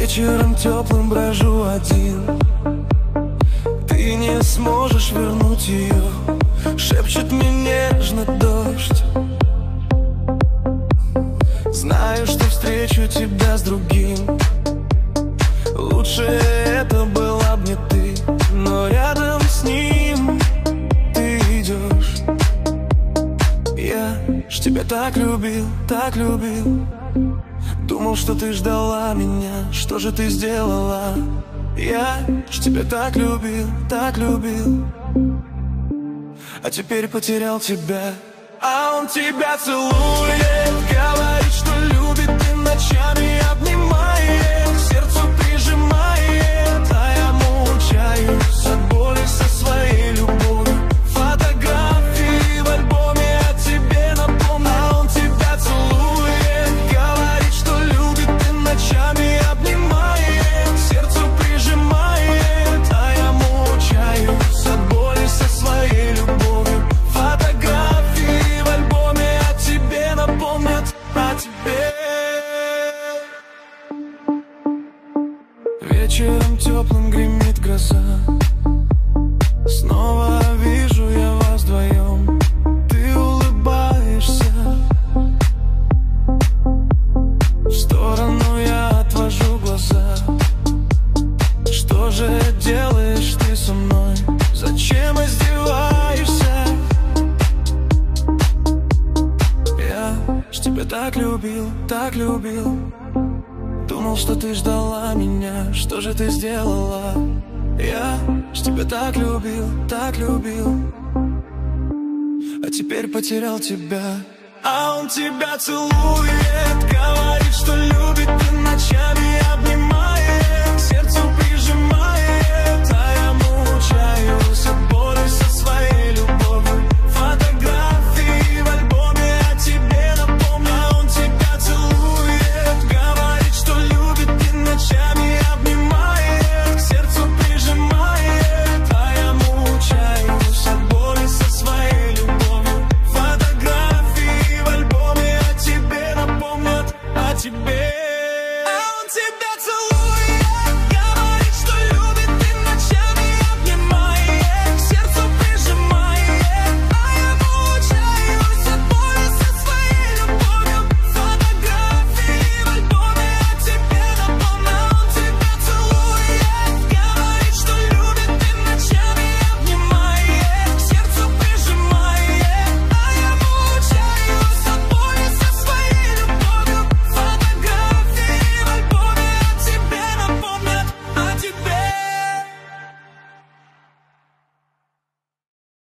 Вечером теплым брожу один. Ты не сможешь вернуть ее, шепчет мне нежно дождь. Знаю, что встречу тебя с другим. Лучше это была б не ты, но рядом с ним ты идешь. Я ж тебя так любил, так любил. Думал, что ты ждала меня, что же ты сделала? Я ж тебя так любил, а теперь потерял тебя. А он тебя целует, говорит, что любит, и ночами обнимает, к сердцу прижимает, а я мучаюсь от боли со своей любовью. Фотографии в альбоме о тебе напомню. А он тебя целует, говорит, что любит, и ночами обнимает, к сердцу прижимает, а я мучаюсь от боли со своей любовью. Фотографии в альбоме о тебе напомнят о тебе. Вечером теплым гремит гроза. Снова вижу я вас вдвоем. Ты улыбаешься, в сторону я отвожу глаза. Что же делаешь ты со мной? Зачем издеваешься? Я ж тебя так любил, так любил. Думал, что ты ждала меня, что же ты сделала? Я ж тебя так любил, а теперь потерял тебя. А он тебя целует,